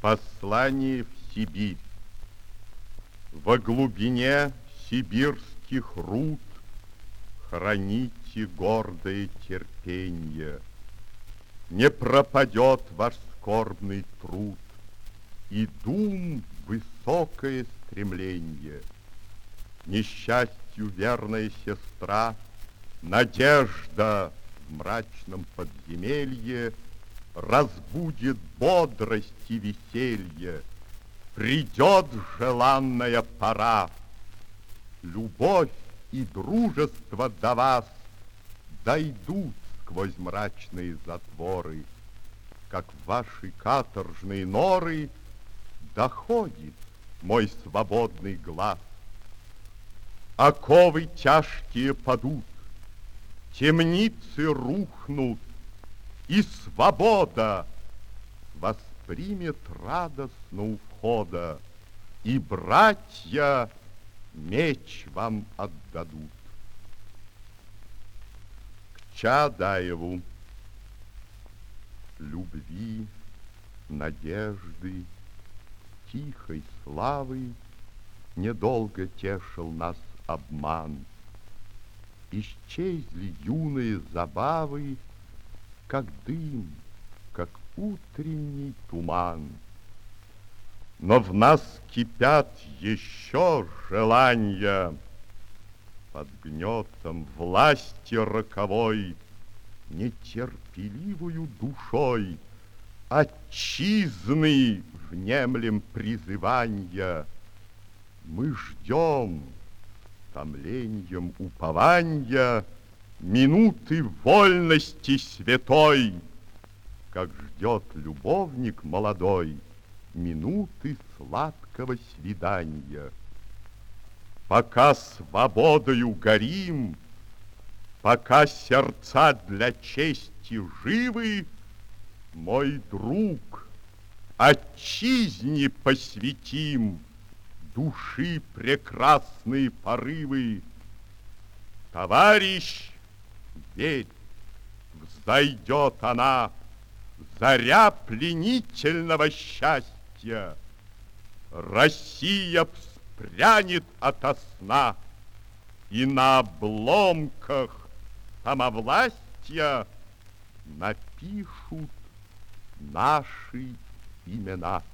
Послание в Сибирь. Во глубине сибирских руд храните гордое терпенье. Не пропадет ваш скорбный труд и дум высокое стремление. Несчастью верная сестра, надежда в мрачном подземелье разбудит бодрость и веселье. Придет желанная пора. Любовь и дружество до вас дойдут сквозь мрачные затворы, как в ваши каторжные норы доходит мой свободный глаз. Оковы тяжкие падут, темницы рухнут, и свобода воспримет радостно у входа, и братья меч вам отдадут. К Чаадаеву. Любви, надежды, тихой славы недолго тешил нас обман. Исчезли юные забавы, как дым, как утренний туман. Но в нас кипят еще желания. Под гнетом власти роковой, нетерпеливую душой отчизны внемлем призывания. Мы ждем томлением упования минуты вольности святой, как ждет любовник молодой минуты сладкого свидания. Пока свободою горим, пока сердца для чести живы, мой друг, отчизне посвятим души прекрасные порывы. Товарищ, верь, взойдет она, заря пленительного счастья. Россия вспрянет ото сна, и на обломках самовластья напишут наши имена.